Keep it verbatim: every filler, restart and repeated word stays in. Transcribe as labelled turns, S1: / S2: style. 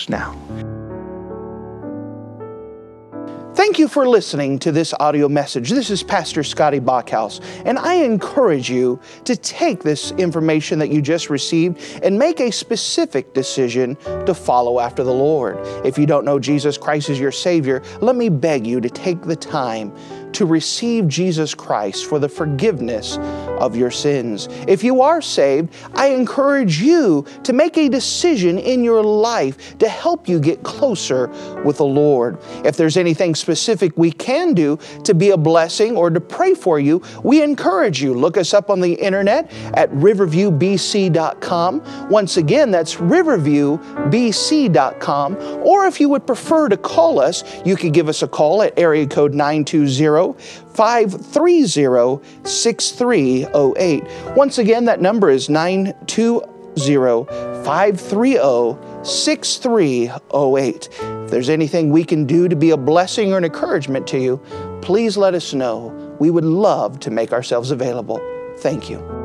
S1: yours now. Thank you for listening to this audio message. This is Pastor Scotty Bachhaus, and I encourage you to take this information that you just received and make a specific decision to follow after the Lord. If you don't know Jesus Christ as your Savior, let me beg you to take the time to receive Jesus Christ for the forgiveness of your sins. If you are saved, I encourage you to make a decision in your life to help you get closer with the Lord. If there's anything specific we can do to be a blessing or to pray for you, we encourage you. Look us up on the internet at riverview b c dot com. Once again, that's riverview b c dot com. Or if you would prefer to call us, you can give us a call at area code nine two zero, five three zero, six three zero eight. Once again, that number is nine two zero, five three zero, six three zero eight. If there's anything we can do to be a blessing or an encouragement to you, please let us know. We would love to make ourselves available. Thank you.